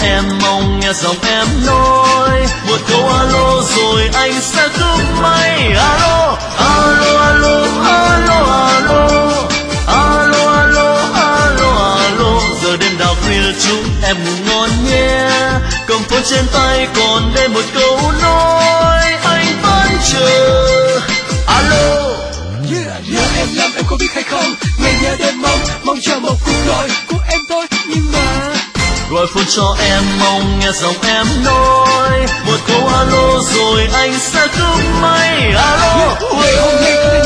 em mong nghe giọng em nói một câu alo rồi anh sẽ cúp máy. Alo alo alo alo alo alo alo alo alo, giờ đêm đào khuya chúc em ngủ ngon nhé. Cầm phone trên tay còn đây một câu nói anh vẫn chờ. Alo yeah, em lắm em có biết hay không, ngày nhớ đêm mong chờ một cuộc gọi của em thôi, nhưng mà gọi phone cho em mong nghe giọng em nói một câu alo rồi anh sẽ cúp máy. Alo ngày hôm nay